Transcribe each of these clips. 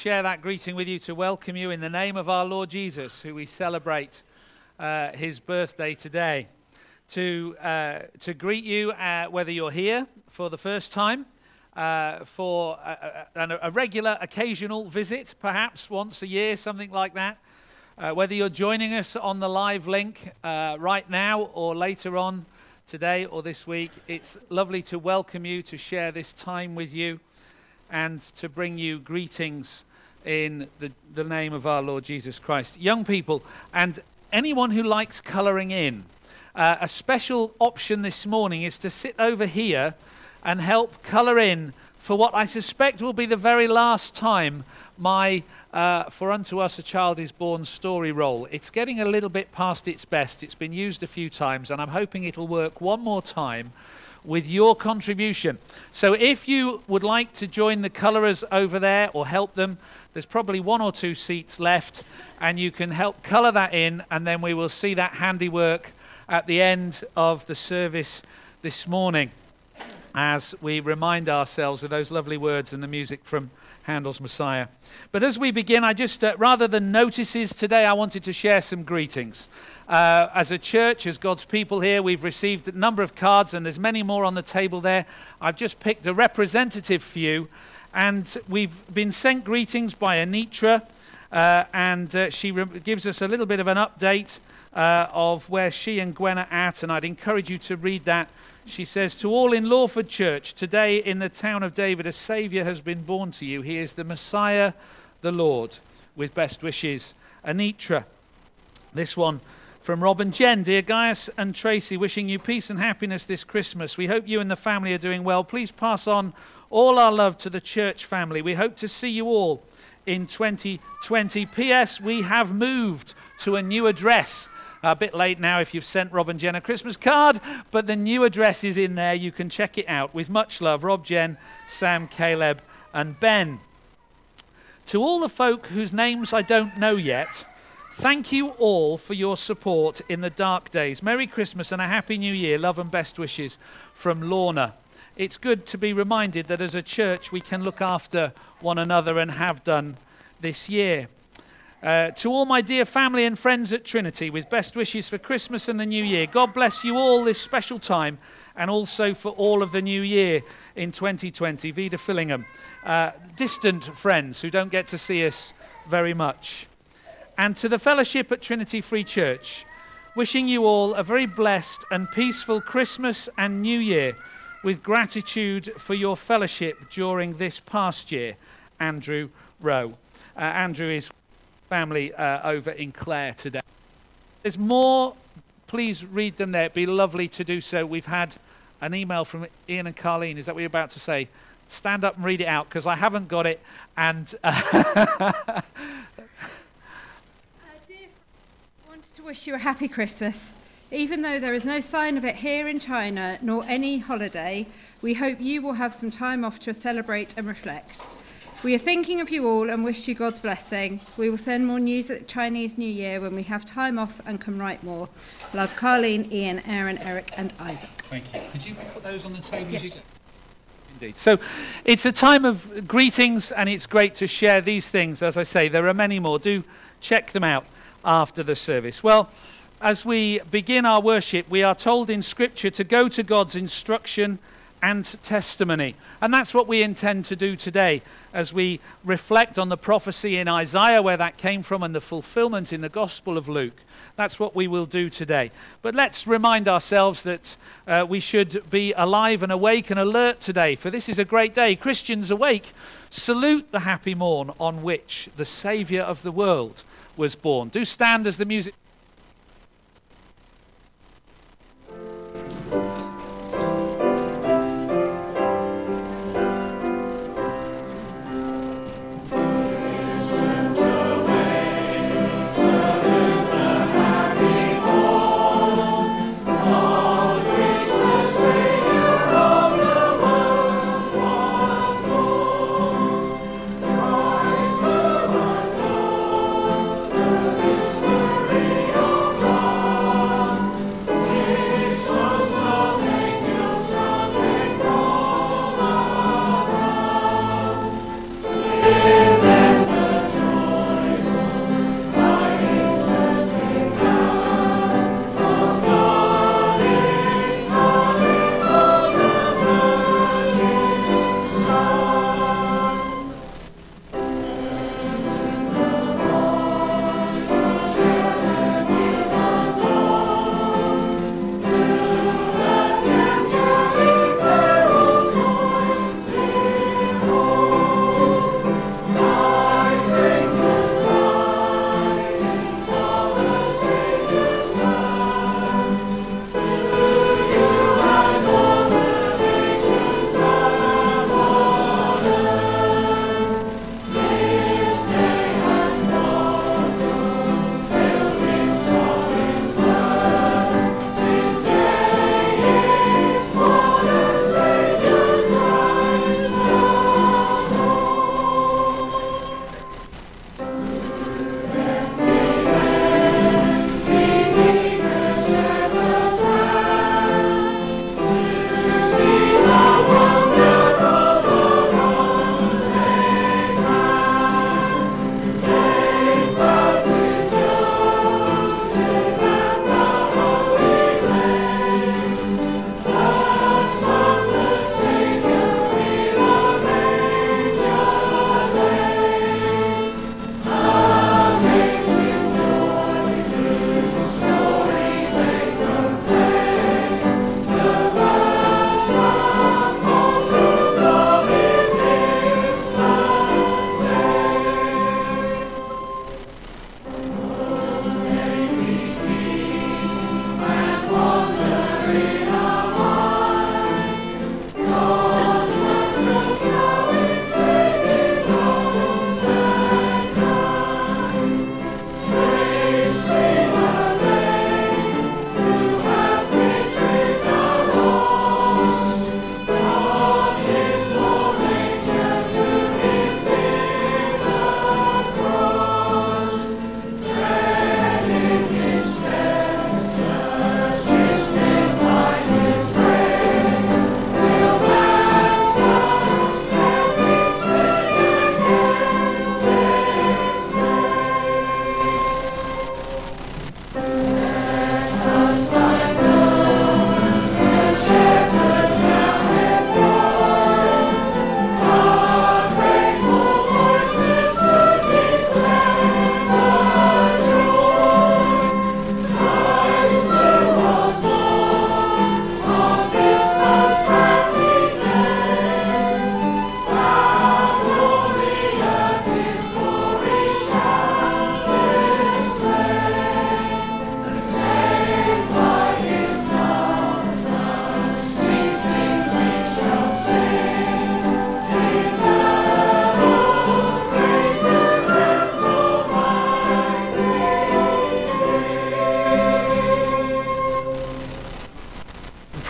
Share that greeting with you to welcome you in the name of our Lord Jesus, who we celebrate his birthday today. To greet you, whether you're here for the first time, for a regular, occasional visit, perhaps once a year, something like that. Whether you're joining us on the live link right now or later on today or this week, it's lovely to welcome you, to share this time with you, and to bring you greetings in the name of our Lord Jesus Christ. Young people and anyone who likes colouring in, a special option this morning is to sit over here and help colour in for what I suspect will be the very last time my For Unto Us a Child is Born story roll. It's getting a little bit past its best. It's been used a few times, and I'm hoping it'll work one more time with your contribution. So if you would like to join the colourers over there or help them, there's probably one or two seats left, and you can help colour that in, and then we will see that handiwork at the end of the service this morning as we remind ourselves of those lovely words and the music from Handel's Messiah. But as we begin, I just, rather than notices today, I wanted to share some greetings. As a church, as God's people here, we've received a number of cards, and there's many more on the table there. I've just picked a representative for you, and we've been sent greetings by Anitra, and she gives us a little bit of an update of where she and Gwen are at, and I'd encourage you to read that. She says, "To all in Lawford Church, today in the town of David, a Saviour has been born to you. He is the Messiah, the Lord. With best wishes, Anitra." This one from Rob and Jen. "Dear Gaius and Tracy, wishing you peace and happiness this Christmas. We hope you and the family are doing well. Please pass on all our love to the church family. We hope to see you all in 2020. P.S. We have moved to a new address." A bit late now if you've sent Rob and Jen a Christmas card, but the new address is in there. You can check it out. With much love, Rob, Jen, Sam, Caleb, and Ben. "To all the folk whose names I don't know yet, thank you all for your support in the dark days. Merry Christmas and a Happy New Year. Love and best wishes from Lorna." It's good to be reminded that as a church we can look after one another and have done this year. "To all my dear family and friends at Trinity, with best wishes for Christmas and the New Year. God bless you all this special time, and also for all of the New Year in 2020. Vida Fillingham." Distant friends who don't get to see us very much. "And to the fellowship at Trinity Free Church, wishing you all a very blessed and peaceful Christmas and New Year, with gratitude for your fellowship during this past year. Andrew Rowe." Andrew is family over in Clare today. There's more. Please read them there. It'd be lovely to do so. We've had an email from Ian and Carleen. Is that what you're about to say? Stand up and read it out, because I haven't got it. And Dear, I wanted to wish you a happy Christmas. Even though there is no sign of it here in China, nor any holiday, we hope you will have some time off to celebrate and reflect. We are thinking of you all and wish you God's blessing. We will send more news at Chinese New Year when we have time off and can write more. Love, Carleen, Ian, Aaron, Eric, and Isaac. Thank you. Could you put those on the table? Yes. Indeed. So it's a time of greetings, and it's great to share these things. As I say, there are many more. Do check them out after the service. Well, as we begin our worship, we are told in Scripture to go to God's instruction and testimony. And that's what we intend to do today as we reflect on the prophecy in Isaiah, where that came from, and the fulfillment in the Gospel of Luke. That's what we will do today. But let's remind ourselves that we should be alive and awake and alert today, for this is a great day. Christians awake, salute the happy morn on which the Saviour of the world was born. Do stand as the music... Glory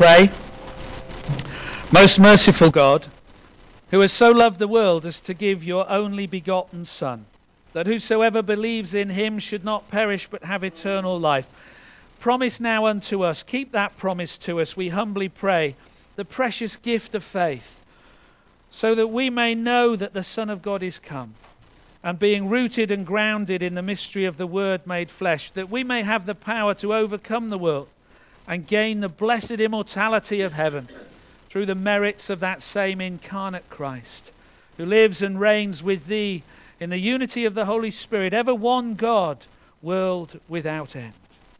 pray. Most merciful God, who has so loved the world as to give your only begotten Son, that whosoever believes in him should not perish but have eternal life, promise now unto us, keep that promise to us, we humbly pray, the precious gift of faith, so that we may know that the Son of God is come, and being rooted and grounded in the mystery of the Word made flesh, that we may have the power to overcome the world and gain the blessed immortality of heaven through the merits of that same incarnate Christ, who lives and reigns with thee in the unity of the Holy Spirit, ever one God, world without end.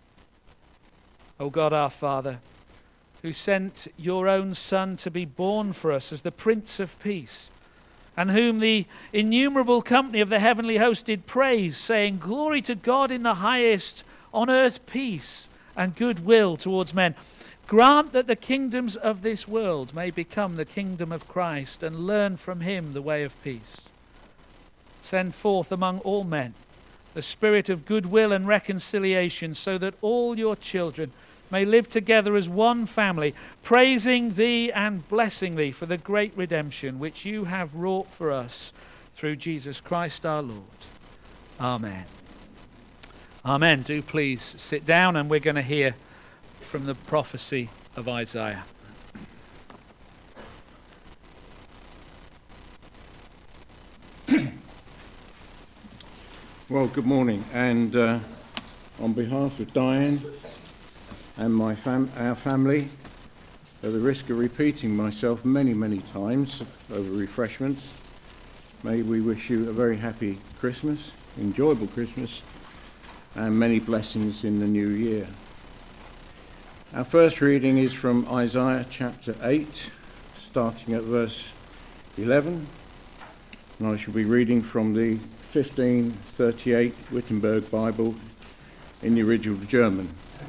O God our Father, who sent your own Son to be born for us as the Prince of Peace, and whom the innumerable company of the heavenly host did praise, saying, Glory to God in the highest, on earth peace and goodwill towards men. Grant that the kingdoms of this world may become the kingdom of Christ, and learn from him the way of peace. Send forth among all men the spirit of goodwill and reconciliation, so that all your children may live together as one family, praising thee and blessing thee for the great redemption which you have wrought for us through Jesus Christ our Lord. Amen. Amen. Do please sit down, and we're going to hear from the prophecy of Isaiah. Well, good morning, and on behalf of Diane and our family, at the risk of repeating myself many times over refreshments, may we wish you a very happy Christmas, enjoyable Christmas, and many blessings in the new year. Our first reading is from Isaiah chapter 8, starting at verse 11, and I shall be reading from the 1538 Wittenberg Bible in the original German.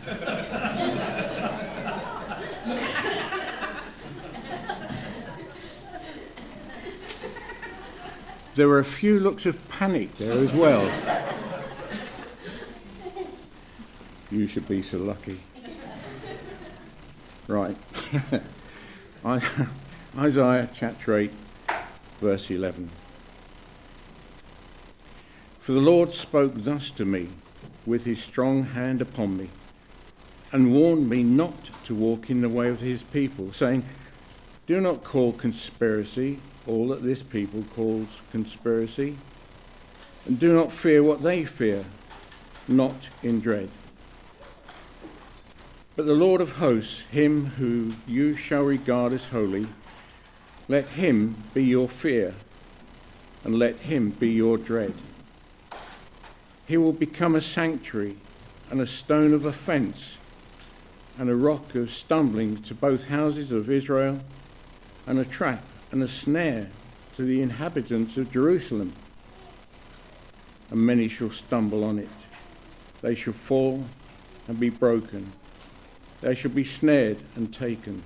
There were a few looks of panic there as well. You should be so lucky. Right. Isaiah chapter 8, verse 11. For the Lord spoke thus to me with his strong hand upon me, and warned me not to walk in the way of his people, saying, Do not call conspiracy all that this people calls conspiracy, and do not fear what they fear, not in dread. But the Lord of hosts, him who you shall regard as holy, let him be your fear, and let him be your dread. He will become a sanctuary and a stone of offence and a rock of stumbling to both houses of Israel, and a trap and a snare to the inhabitants of Jerusalem. And many shall stumble on it. They shall fall and be broken. They shall be snared and taken.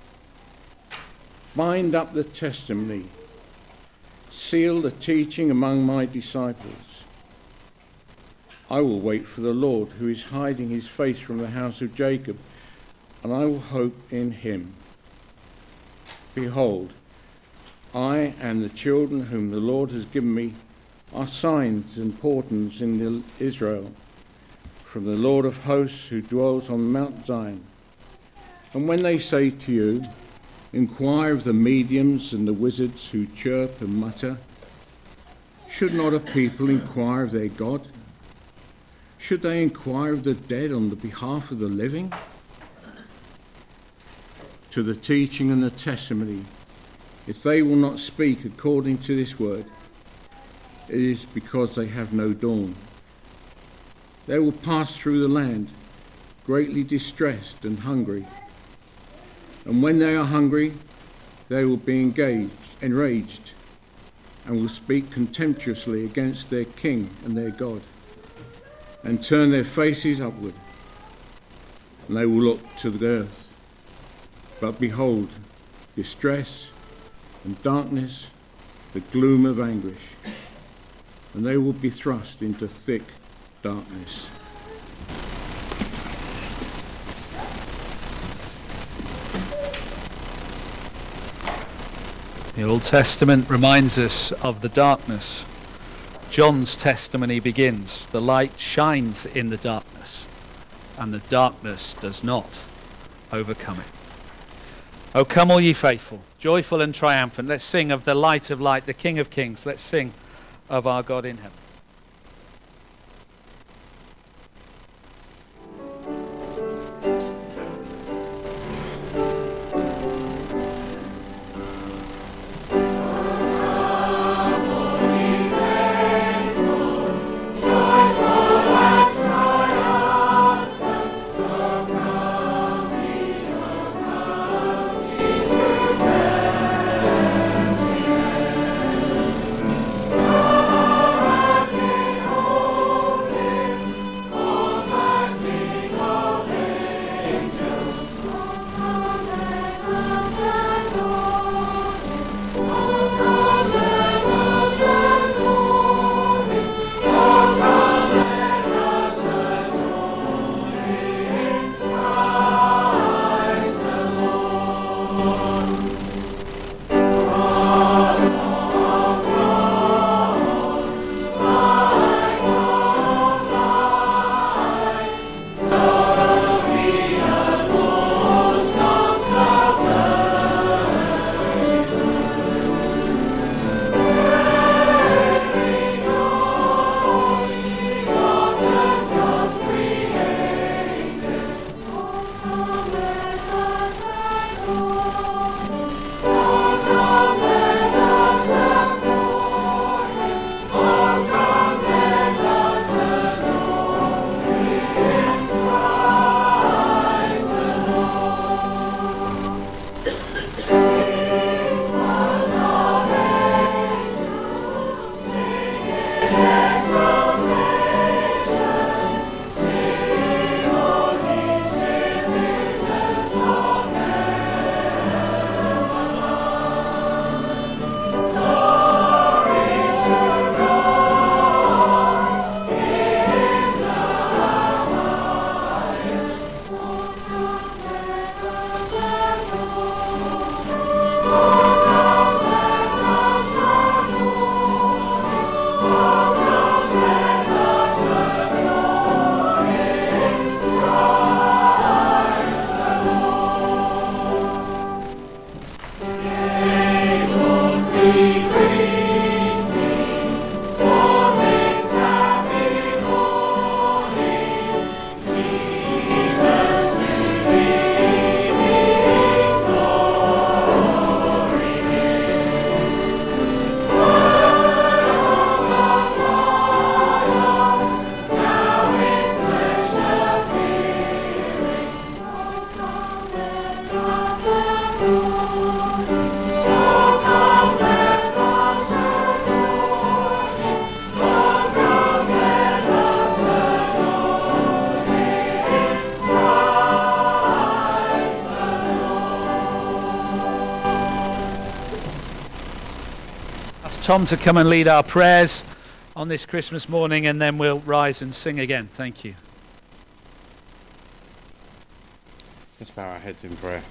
Bind up the testimony. Seal the teaching among my disciples. I will wait for the Lord, who is hiding his face from the house of Jacob, and I will hope in him. Behold, I and the children whom the Lord has given me are signs and portents in Israel, from the Lord of hosts who dwells on Mount Zion. And when they say to you, Inquire of the mediums and the wizards who chirp and mutter, should not a people inquire of their God? Should they inquire of the dead on the behalf of the living? To the teaching and the testimony, if they will not speak according to this word, it is because they have no dawn. They will pass through the land, greatly distressed and hungry. And when they are hungry, they will be enraged, and will speak contemptuously against their king and their God, and turn their faces upward, and they will look to the earth. But behold, distress and darkness, the gloom of anguish, and they will be thrust into thick darkness. The Old Testament reminds us of the darkness. John's testimony begins, the light shines in the darkness, and the darkness does not overcome it. Oh, come all ye faithful, joyful and triumphant. Let's sing of the light of light, the King of kings. Let's sing of our God in heaven. Tom to come and lead our prayers on this Christmas morning, and then we'll rise and sing again. Thank you. Let's bow our heads in prayer.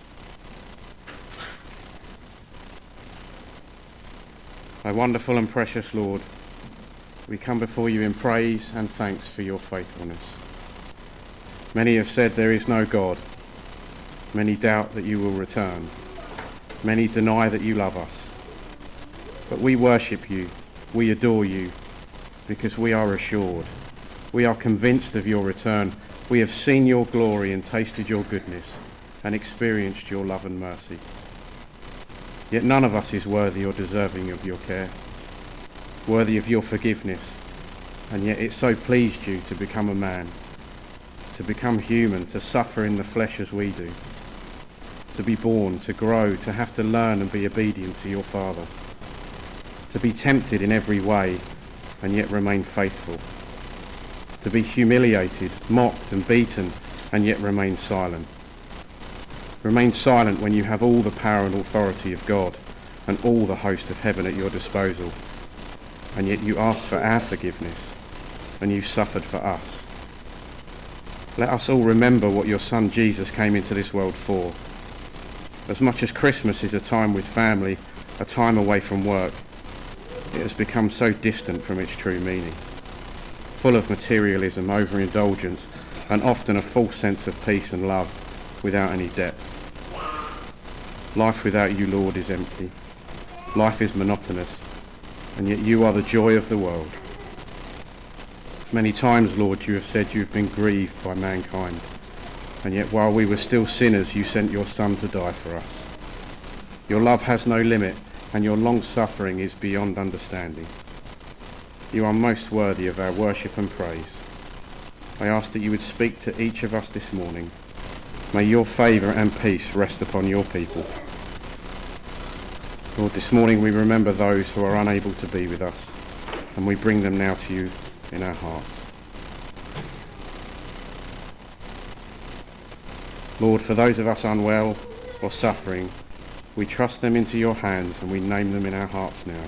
O wonderful and precious Lord, we come before you in praise and thanks for your faithfulness. Many have said there is no God. Many doubt that you will return. Many deny that you love us. But we worship you, we adore you, because we are assured. We are convinced of your return. We have seen your glory and tasted your goodness and experienced your love and mercy. Yet none of us is worthy or deserving of your care, worthy of your forgiveness, and yet it so pleased you to become a man, to become human, to suffer in the flesh as we do, to be born, to grow, to have to learn and be obedient to your Father, to be tempted in every way and yet remain faithful, to be humiliated, mocked and beaten and yet remain silent. Remain silent when you have all the power and authority of God and all the host of heaven at your disposal, and yet you asked for our forgiveness and you suffered for us. Let us all remember what your Son Jesus came into this world for. As much as Christmas is a time with family, a time away from work, it has become so distant from its true meaning, full of materialism, overindulgence, and often a false sense of peace and love without any depth. Life without you, Lord, is empty. Life is monotonous, and yet you are the joy of the world. Many times, Lord, you have said you have been grieved by mankind, and yet while we were still sinners, you sent your Son to die for us. Your love has no limit, and your long-suffering is beyond understanding. You are most worthy of our worship and praise. I ask that you would speak to each of us this morning. May your favour and peace rest upon your people. Lord, this morning we remember those who are unable to be with us, and we bring them now to you in our hearts. Lord, for those of us unwell or suffering, we trust them into your hands and we name them in our hearts now.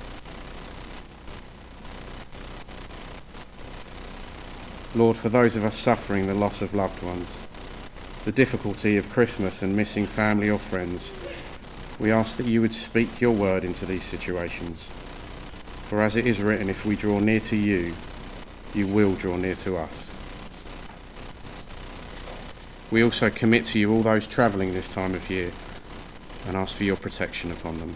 Lord, for those of us suffering the loss of loved ones, the difficulty of Christmas and missing family or friends, we ask that you would speak your word into these situations. For as it is written, if we draw near to you, you will draw near to us. We also commit to you all those travelling this time of year and ask for your protection upon them.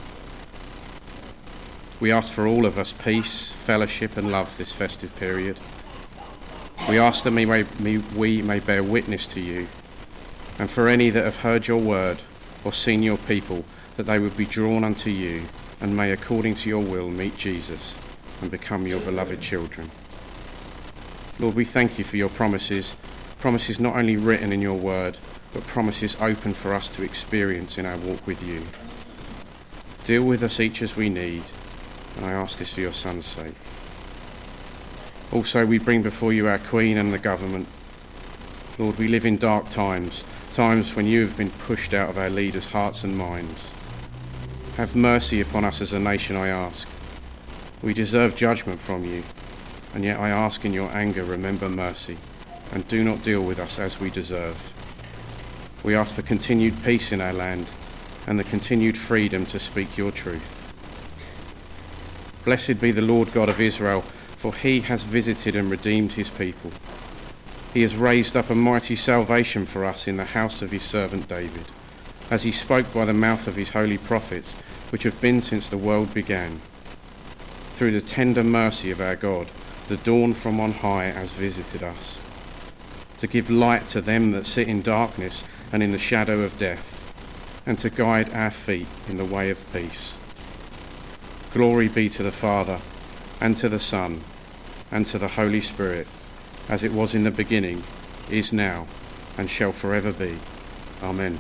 We ask for all of us peace, fellowship and love this festive period. We ask that we may bear witness to you, and for any that have heard your word or seen your people, that they would be drawn unto you and may, according to your will, meet Jesus and become your beloved children. Lord, we thank you for your promises not only written in your word, but promises open for us to experience in our walk with you. Deal with us each as we need, and I ask this for your Son's sake. Also, we bring before you our Queen and the government. Lord, we live in dark times, times when you have been pushed out of our leaders' hearts and minds. Have mercy upon us as a nation, I ask. We deserve judgment from you, and yet I ask in your anger, remember mercy, and do not deal with us as we deserve. We ask for continued peace in our land and the continued freedom to speak your truth. Blessed be the Lord God of Israel, for he has visited and redeemed his people. He has raised up a mighty salvation for us in the house of his servant David, as he spoke by the mouth of his holy prophets, which have been since the world began. Through the tender mercy of our God, the dawn from on high has visited us, to give light to them that sit in darkness and in the shadow of death, and to guide our feet in the way of peace. Glory be to the Father, and to the Son, and to the Holy Spirit, as it was in the beginning, is now, and shall forever be. Amen.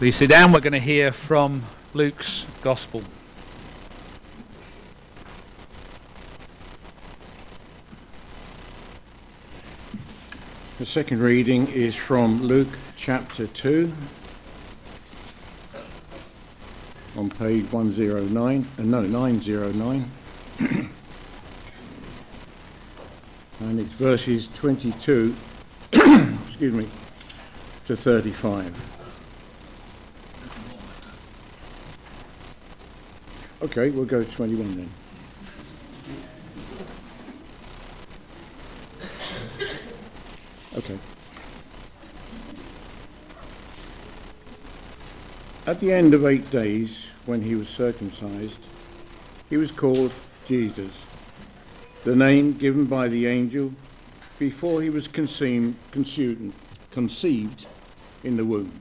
Please sit down. We're going to hear from Luke's Gospel. The second reading is from Luke chapter 2 on page 909. And it's verses 22 to 35. Okay, we'll go to 21 then. Okay. At the end of 8 days, when he was circumcised, he was called Jesus, the name given by the angel before he was conceived in the womb.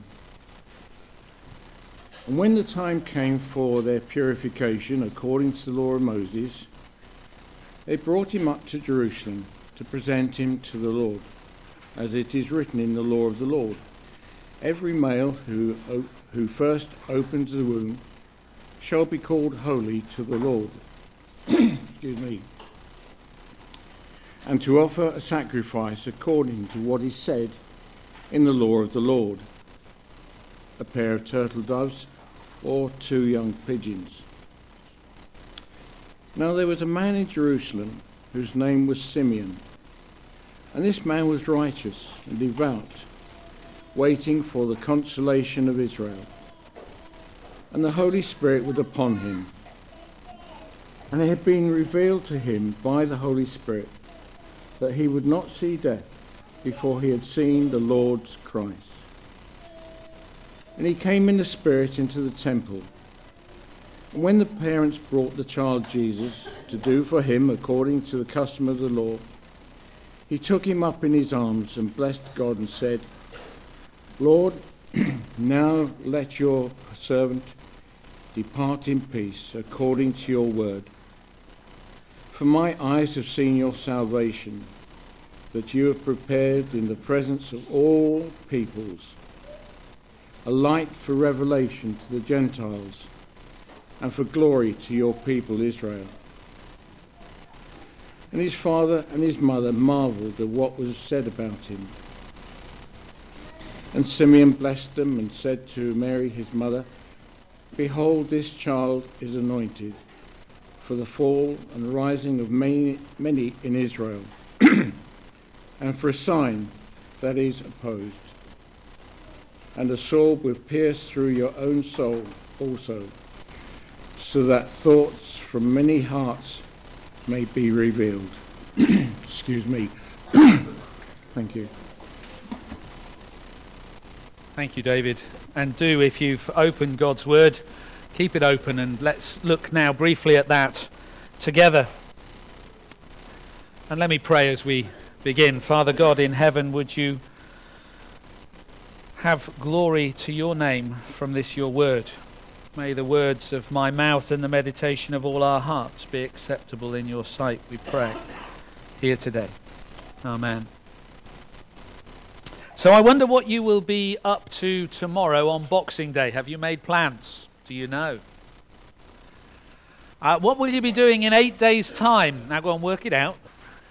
And when the time came for their purification according to the law of Moses, they brought him up to Jerusalem to present him to the Lord, as it is written in the law of the Lord. Every male who first opens the womb shall be called holy to the Lord. Excuse me. And to offer a sacrifice according to what is said in the law of the Lord, a pair of turtle doves or 2 young pigeons. Now there was a man in Jerusalem whose name was Simeon, and this man was righteous and devout, waiting for the consolation of Israel. And the Holy Spirit was upon him, and it had been revealed to him by the Holy Spirit that he would not see death before he had seen the Lord's Christ. And he came in the Spirit into the temple. And when the parents brought the child Jesus to do for him according to the custom of the law, he took him up in his arms and blessed God and said, Lord, now let your servant depart in peace according to your word. For my eyes have seen your salvation, that you have prepared in the presence of all peoples, a light for revelation to the Gentiles and for glory to your people Israel. And his father and his mother marveled at what was said about him. And Simeon blessed them and said to Mary his mother, Behold, this child is anointed for the fall and rising of many in Israel, and for a sign that is opposed. And a sword will pierce through your own soul also, so that thoughts from many hearts may be revealed. Excuse me. Thank you. Thank you, David. And do, if you've opened God's Word, keep it open, and let's look now briefly at that together. And let me pray as we begin. Father God in heaven, would you have glory to your name from this your word. May the words of my mouth and the meditation of all our hearts be acceptable in your sight, we pray, here today. Amen. So I wonder what you will be up to tomorrow on Boxing Day. Have you made plans? Do you know? What will you be doing in 8 days' time? Now go and work it out.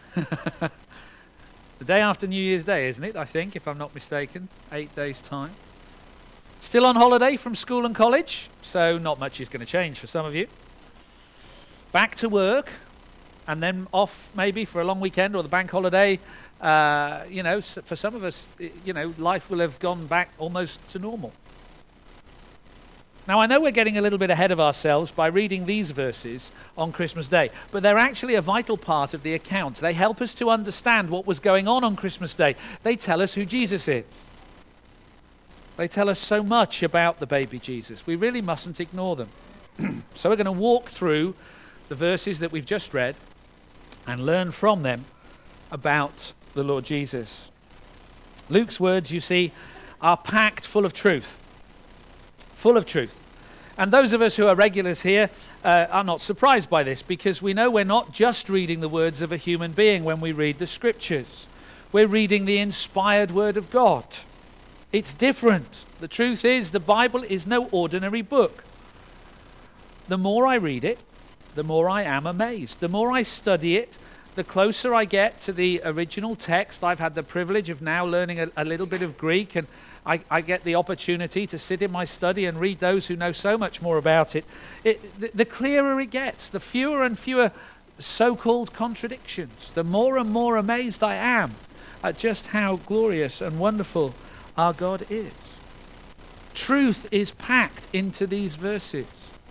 The day after New Year's Day, isn't it, I think, if I'm not mistaken? 8 days' time. Still on holiday from school and college, so not much is going to change for some of you. Back to work, and then off maybe for a long weekend or the bank holiday. For some of us, life will have gone back almost to normal. Now, I know we're getting a little bit ahead of ourselves by reading these verses on Christmas Day, but they're actually a vital part of the account. They help us to understand what was going on Christmas Day. They tell us who Jesus is. They tell us so much about the baby Jesus. We really mustn't ignore them. So we're going to walk through the verses that we've just read and learn from them about the Lord Jesus. Luke's words, you see, are packed full of truth. Full of truth. And those of us who are regulars here are not surprised by this, because we know we're not just reading the words of a human being when we read the scriptures. We're reading the inspired word of God. It's different. The truth is, the Bible is no ordinary book. The more I read it, the more I am amazed. The more I study it, the closer I get to the original text. I've had the privilege of now learning a little bit of Greek, and I get the opportunity to sit in my study and read those who know so much more about it. The clearer it gets, the fewer and fewer so-called contradictions, the more and more amazed I am at just how glorious and wonderful our God is. Truth is packed into these verses,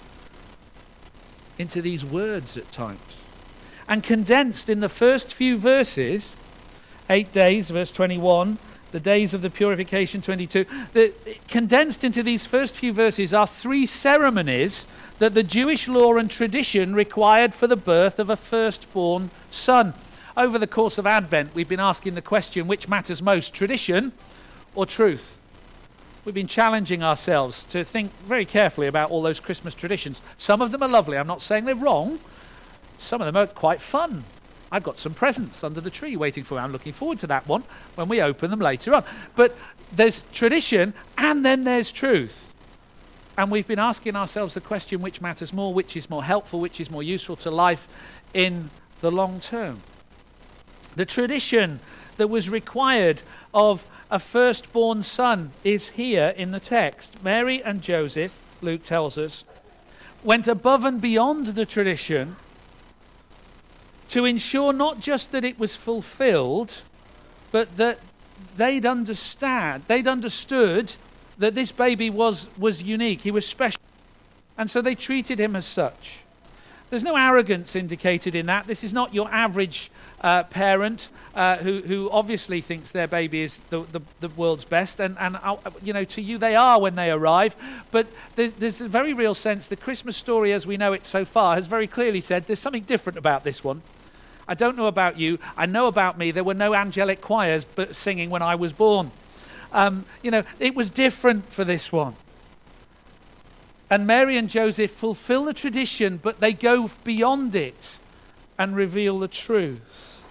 into these words at times, and condensed in the first few verses. 8 days, verse 21, the days of the purification, 22. Condensed into these first few verses are 3 ceremonies that the Jewish law and tradition required for the birth of a firstborn son. Over the course of Advent, we've been asking the question, which matters most, tradition or truth? We've been challenging ourselves to think very carefully about all those Christmas traditions. Some of them are lovely. I'm not saying they're wrong. Some of them are quite fun. I've got some presents under the tree waiting for me. I'm looking forward to that one when we open them later on. But there's tradition and then there's truth. And we've been asking ourselves the question, which matters more, which is more helpful, which is more useful to life in the long term. The tradition that was required of a firstborn son is here in the text. Mary and Joseph, Luke tells us, went above and beyond the tradition to ensure not just that it was fulfilled, but that they'd understood that this baby was unique, he was special, and so they treated him as such. There's no arrogance indicated in that. This is not your average parent who obviously thinks their baby is the world's best, and to you they are when they arrive. But there's a very real sense the Christmas story as we know it so far has very clearly said there's something different about this one. I don't know about you. I know about me. There were no angelic choirs but singing when I was born. It was different for this one. And Mary and Joseph fulfill the tradition, but they go beyond it and reveal the truth.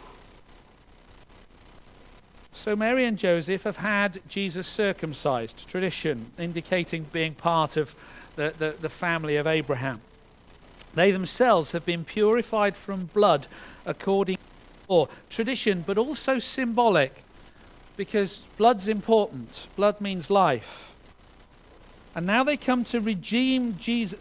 So Mary and Joseph have had Jesus circumcised, tradition indicating being part of the family of Abraham. They themselves have been purified from blood according to law, tradition, but also symbolic, because blood's important. Blood means life. And now they come to redeem Jesus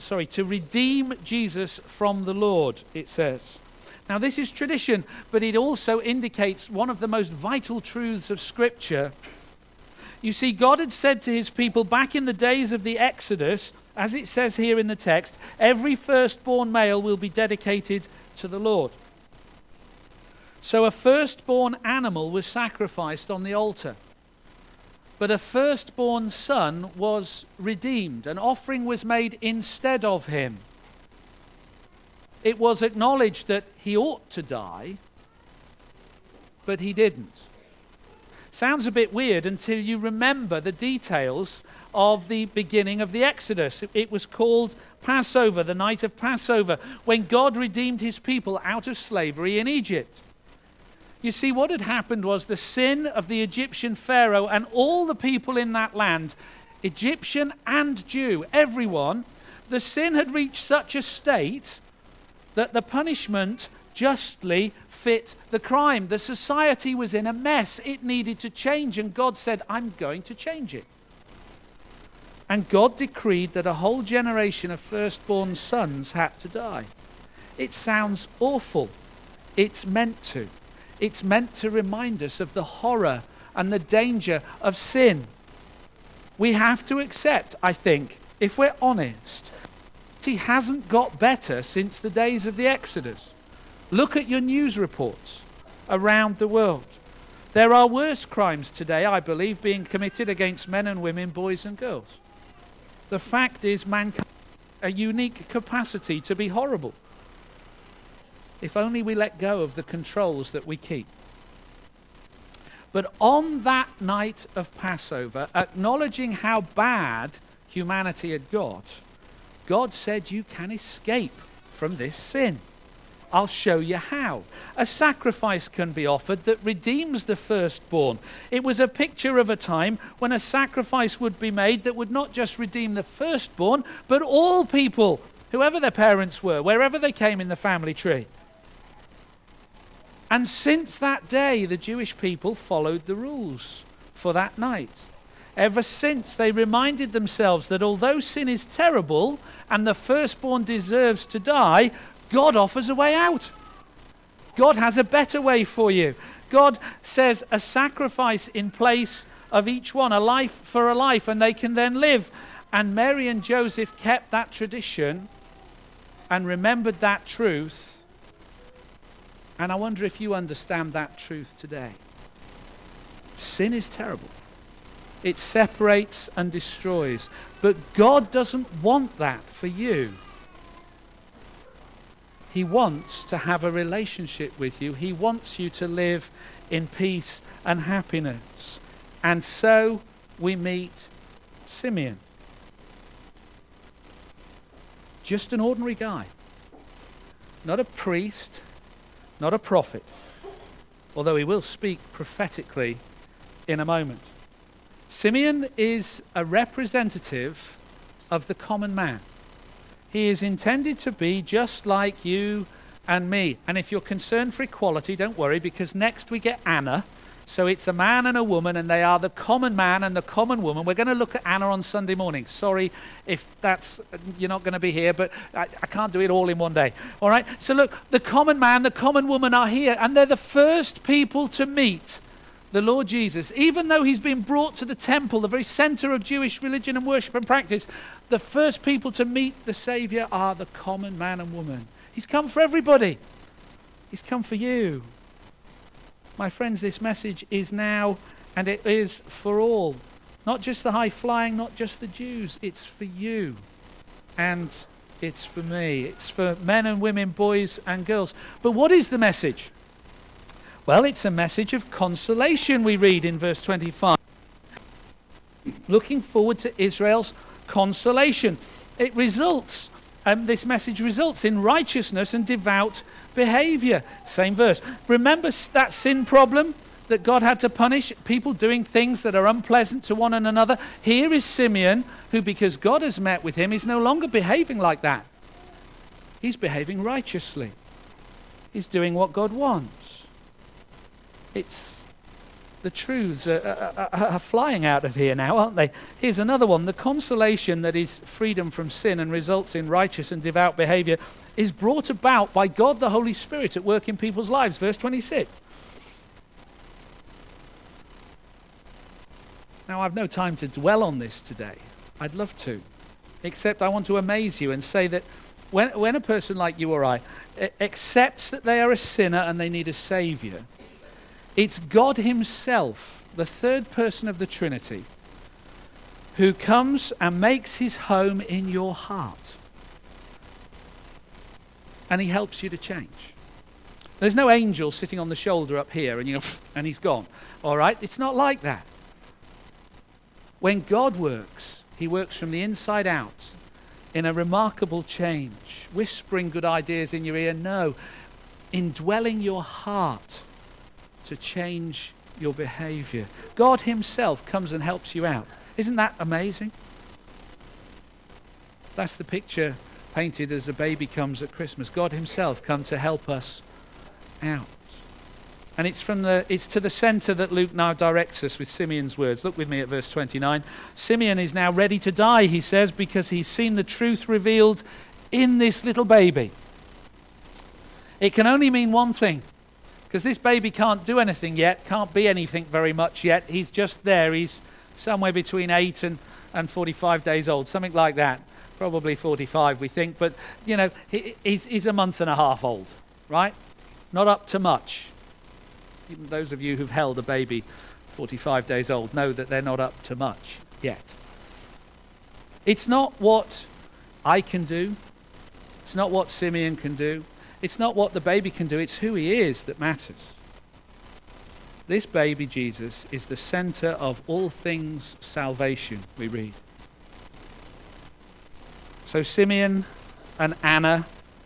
from the Lord, it says. Now this is tradition, but it also indicates one of the most vital truths of Scripture. You see, God had said to his people back in the days of the Exodus, as it says here in the text, every firstborn male will be dedicated to the Lord. So a firstborn animal was sacrificed on the altar. But a firstborn son was redeemed. An offering was made instead of him. It was acknowledged that he ought to die, but he didn't. Sounds a bit weird until you remember the details of the beginning of the Exodus. It was called Passover, the night of Passover, when God redeemed his people out of slavery in Egypt. You see, what had happened was the sin of the Egyptian Pharaoh and all the people in that land, Egyptian and Jew, everyone, the sin had reached such a state that the punishment justly fit the crime. The society was in a mess. It needed to change, and God said, I'm going to change it. And God decreed that a whole generation of firstborn sons had to die. It sounds awful. It's meant to. It's meant to remind us of the horror and the danger of sin. We have to accept, I think, if we're honest, it hasn't got better since the days of the Exodus. Look at your news reports around the world. There are worse crimes today, I believe, being committed against men and women, boys and girls. The fact is, mankind has a unique capacity to be horrible. If only we let go of the controls that we keep. But on that night of Passover, acknowledging how bad humanity had got, God said you can escape from this sin. I'll show you how. A sacrifice can be offered that redeems the firstborn. It was a picture of a time when a sacrifice would be made that would not just redeem the firstborn, but all people, whoever their parents were, wherever they came in the family tree. And since that day, the Jewish people followed the rules for that night. Ever since, they reminded themselves that although sin is terrible and the firstborn deserves to die, God offers a way out. God has a better way for you. God says a sacrifice in place of each one, a life for a life, and they can then live. And Mary and Joseph kept that tradition and remembered that truth. And I wonder if you understand that truth today. Sin is terrible. It separates and destroys. But God doesn't want that for you. He wants to have a relationship with you. He wants you to live in peace and happiness. And so we meet Simeon. Just an ordinary guy. Not a priest, not a prophet. Although he will speak prophetically in a moment. Simeon is a representative of the common man. He is intended to be just like you and me. And if you're concerned for equality, don't worry, because next we get Anna. So it's a man and a woman, and they are the common man and the common woman. We're going to look at Anna on Sunday morning. Sorry if you're not going to be here, but I can't do it all in one day. All right? So look, the common man, the common woman are here, and they're the first people to meet the Lord Jesus. Even though he's been brought to the temple, the very center of Jewish religion and worship and practice, the first people to meet the Savior are the common man and woman. He's come for everybody. He's come for you. My friends, this message is now, and it is for all. Not just the high-flying, not just the Jews. It's for you. And it's for me. It's for men and women, boys and girls. But what is the message? Well, it's a message of consolation, we read in verse 25. Looking forward to Israel's consolation. It results, this message results in righteousness and devout behavior. Same verse. Remember that sin problem that God had to punish? People doing things that are unpleasant to one another. Here is Simeon, who, because God has met with him, is no longer behaving like that. He's behaving righteously. He's doing what God wants. It's the truths are flying out of here now, aren't they? Here's another one. The consolation that is freedom from sin and results in righteous and devout behavior is brought about by God the Holy Spirit at work in people's lives. Verse 26. Now, I've no time to dwell on this today. I'd love to. Except I want to amaze you and say that when a person like you or I accepts that they are a sinner and they need a Savior, it's God himself, the third person of the Trinity, who comes and makes his home in your heart. And he helps you to change. There's no angel sitting on the shoulder up here and he's gone. All right? It's not like that. When God works, he works from the inside out in a remarkable change, whispering good ideas in your ear. No, indwelling your heart to change your behavior. God himself comes and helps you out. Isn't that amazing? That's the picture painted as a baby comes at Christmas. God himself come to help us out. And it's to the center that Luke now directs us with Simeon's words. Look with me at verse 29. Simeon is now ready to die, he says, because he's seen the truth revealed in this little baby. It can only mean one thing. Because this baby can't do anything yet, can't be anything very much yet. He's just there. He's somewhere between 8 and 45 days old, something like that. Probably 45, we think. But, he's a month and a half old, right? Not up to much. Even those of you who've held a baby 45 days old know that they're not up to much yet. It's not what I can do. It's not what Simeon can do. It's not what the baby can do, it's who he is that matters. This baby Jesus is the center of all things salvation, we read. So Simeon and Anna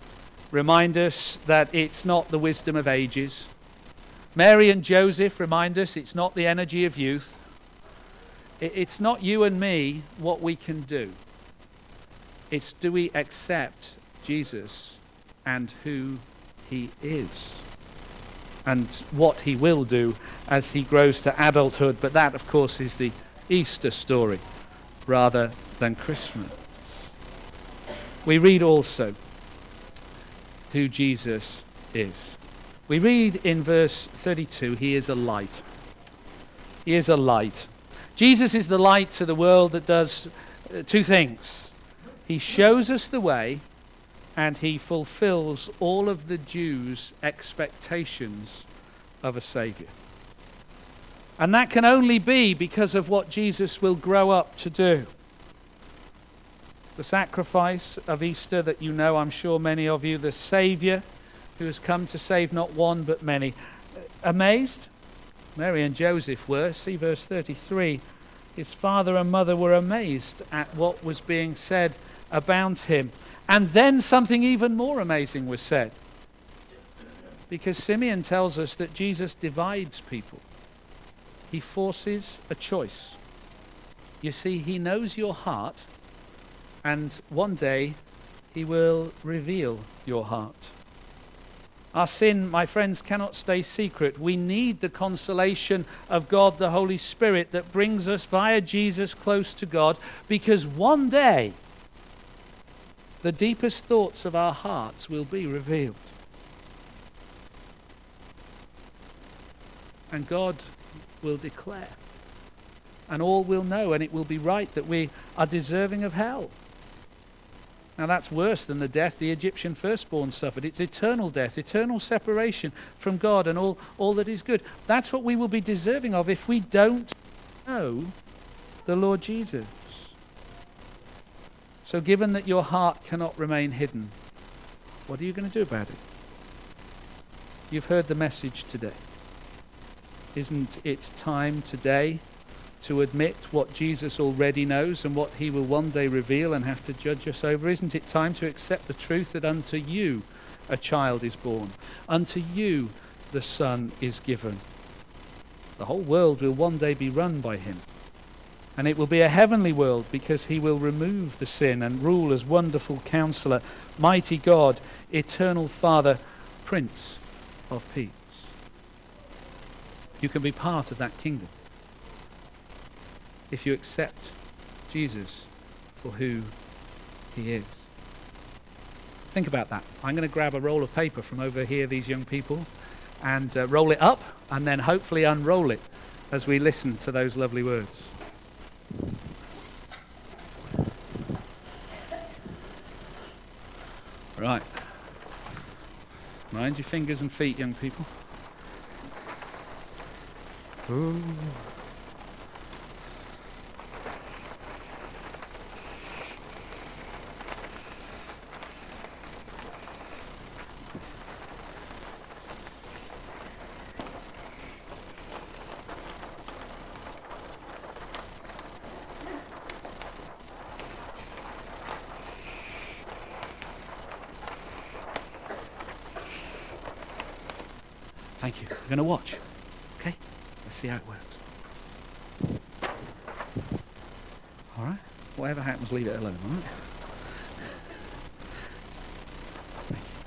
remind us that it's not the wisdom of ages. Mary and Joseph remind us it's not the energy of youth. It's not you and me what we can do. It's do we accept Jesus and who he is and what he will do as he grows to adulthood. But that, of course, is the Easter story rather than Christmas. We read also who Jesus is. We read in verse 32, he is a light. He is a light. Jesus is the light to the world that does two things. He shows us the way, and he fulfills all of the Jews' expectations of a Saviour. And that can only be because of what Jesus will grow up to do. The sacrifice of Easter that you know, I'm sure many of you, the Saviour who has come to save not one but many. Amazed? Mary and Joseph were. See verse 33. His father and mother were amazed at what was being said about him. And then something even more amazing was said. Because Simeon tells us that Jesus divides people. He forces a choice. You see, he knows your heart, and one day he will reveal your heart. Our sin, my friends, cannot stay secret. We need the consolation of God, the Holy Spirit, that brings us via Jesus close to God, because one day the deepest thoughts of our hearts will be revealed. And God will declare, and all will know, and it will be right that we are deserving of hell. Now that's worse than the death the Egyptian firstborn suffered. It's eternal death, eternal separation from God and all that is good. That's what we will be deserving of if we don't know the Lord Jesus. So given that your heart cannot remain hidden, what are you going to do about it? You've heard the message today. Isn't it time today to admit what Jesus already knows and what he will one day reveal and have to judge us over? Isn't it time to accept the truth that unto you a child is born, unto you the Son is given? The whole world will one day be run by him, and it will be a heavenly world because he will remove the sin and rule as wonderful Counselor, mighty God, eternal Father, Prince of Peace. You can be part of that kingdom if you accept Jesus for who he is. Think about that. I'm going to grab a roll of paper from over here, these young people, and roll it up and then hopefully unroll it as we listen to those lovely words. Right. Mind your fingers and feet, young people. Ooh. Thank you. We're going to watch. Okay? Let's see how it works. All right? Whatever happens, leave it alone, all right? Thank you.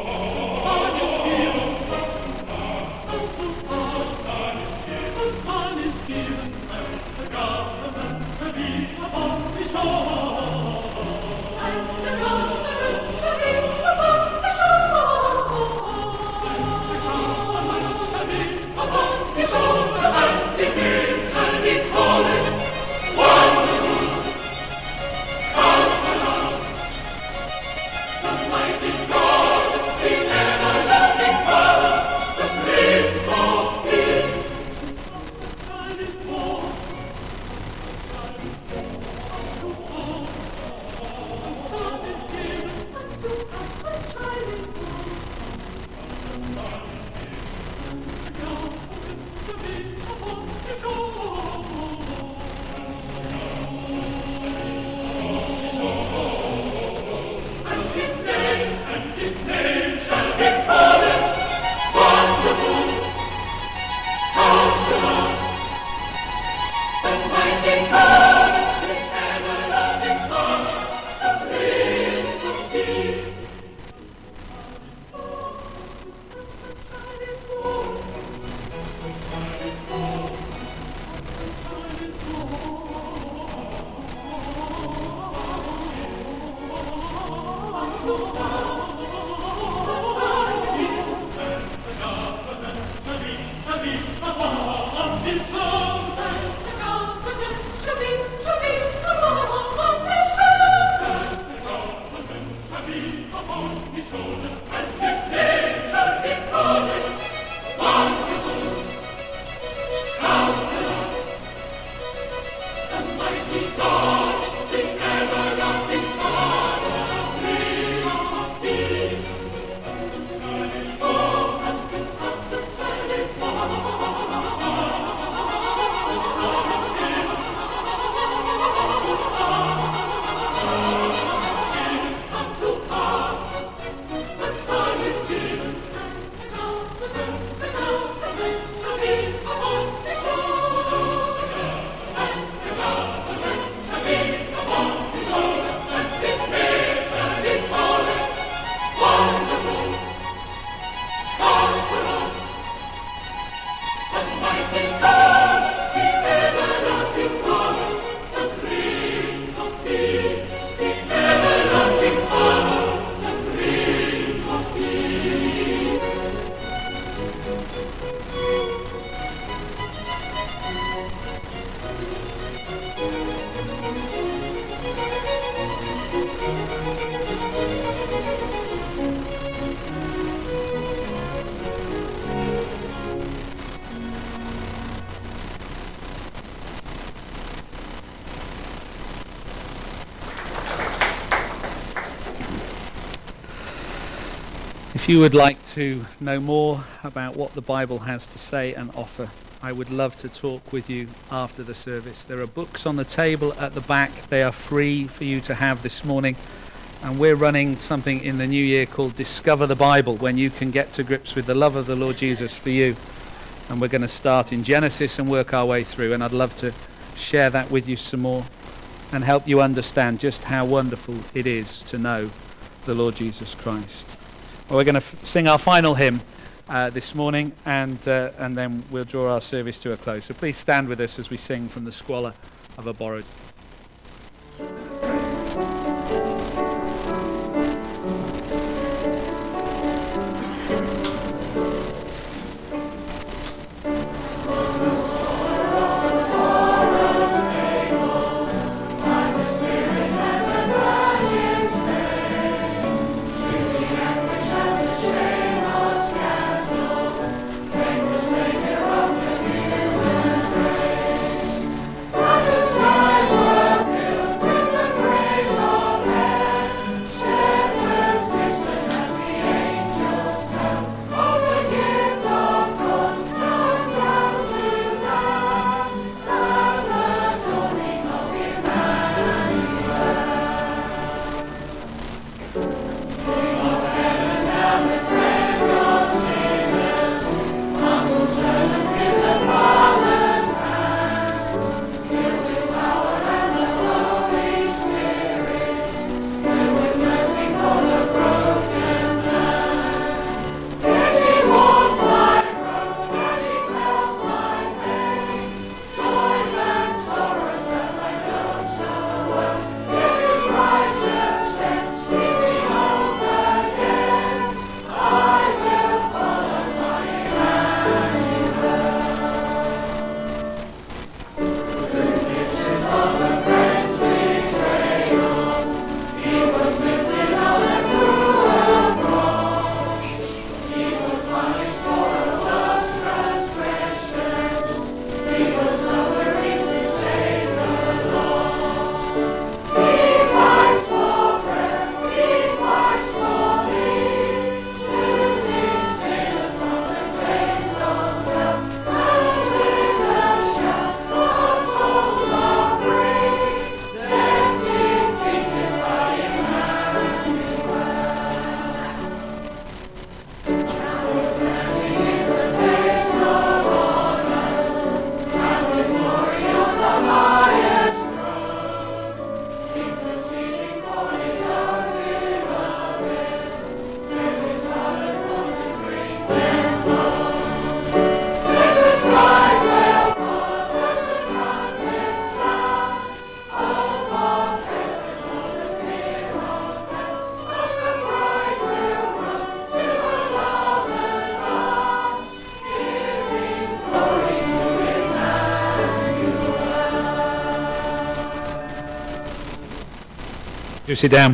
Son If you would like to know more about what the Bible has to say and offer, I would love to talk with you after the service. There are books on the table at the back. They are free for you to have this morning. And we're running something in the new year called Discover the Bible, when you can get to grips with the love of the Lord Jesus for you. And we're going to start in Genesis and work our way through. And I'd love to share that with you some more and help you understand just how wonderful it is to know the Lord Jesus Christ. Well, we're going to sing our final hymn this morning, and then we'll draw our service to a close. So please stand with us as we sing from the Squalor of a Borrowed. Do sit down.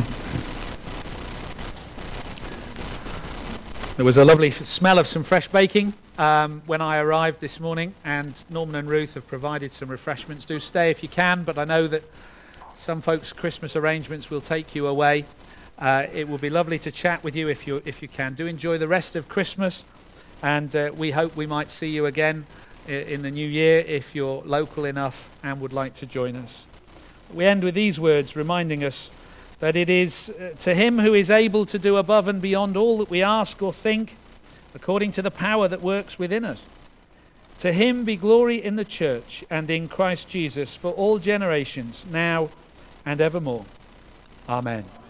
There was a lovely smell of some fresh baking when I arrived this morning, and Norman and Ruth have provided some refreshments. Do stay if you can, but I know that some folks' Christmas arrangements will take you away. It will be lovely to chat with you if you can. Do enjoy the rest of Christmas, and we hope we might see you again in the new year if you're local enough and would like to join us. We end with these words reminding us that it is to him who is able to do above and beyond all that we ask or think, according to the power that works within us. To him be glory in the church and in Christ Jesus for all generations, now and evermore. Amen.